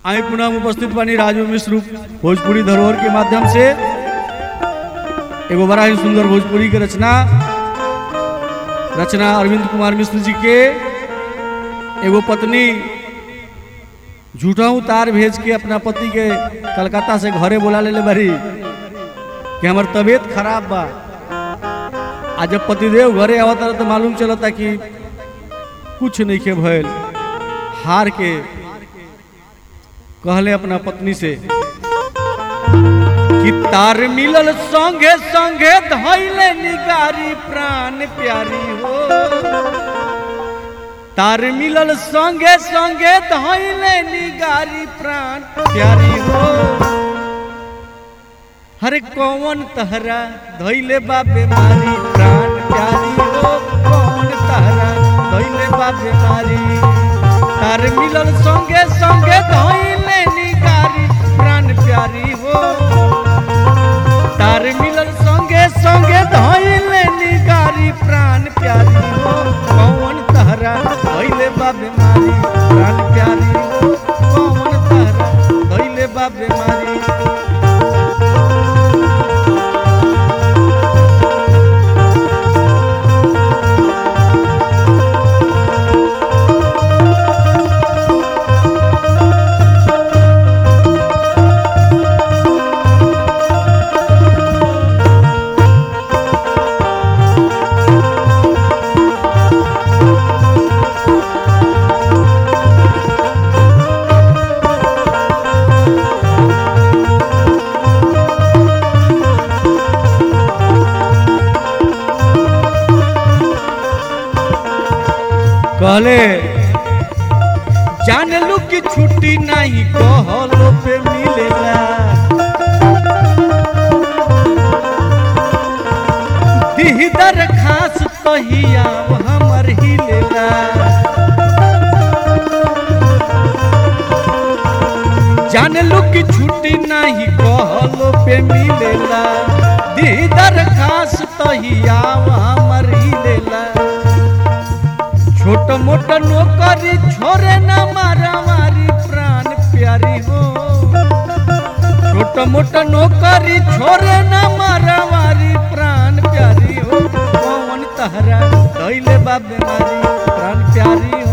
आई पुनः उपस्थित बनी राजू मिश्र भोजपुरी धरोहर के माध्यम से एगो बड़ा ही सुंदर भोजपुरी के रचना अरविंद कुमार मिश्र जी के एगो पत्नी झूठा तार भेज के अपना पति के कलकत्ता से घरे बोला ले बारी कि हमार तबीयत खराब बा। आज जब पतिदेव घरे आवता तो मालूम चलता कि कुछ नहीं के भयल। हार के कहले अपना पत्नी से कि तार मिलल संगे संगे धैले निगारी प्राण प्यारी हो। तार मिलल संगे संगे धैले निगारी प्राण प्यारी हो। हरे कौन तहरा धैले बा बीमारी प्राण प्यारी हो। कौन तहरा धैले बा बीमारी। तार मिलल संगे संगे धैले निगारी प्राण प्यारी हो। तार मिलल संगे संगे धैले निगारी प्राण प्यारी हो। कौन तहरा धैले बा बीमारी प्राण प्यारी हो। कौन तहरा धैले बा बीमारी। कहले जान लू की छुट्टी नहीं कहलो पे मिलेला। दीदर खास तहिया हमर ही लेला। जान लू की छुट्टी नहीं कहलो पे मिलेला। दीदर खास तहिया हमर ही लेला। छोट मोट नौकरी छोरे न मारामारी प्राण प्यारी हो। छोट मोट नौकरी छोरे न मारामारी प्राण प्यारी हो। कौन तहरा धैले बा बीमारी प्राण प्यारी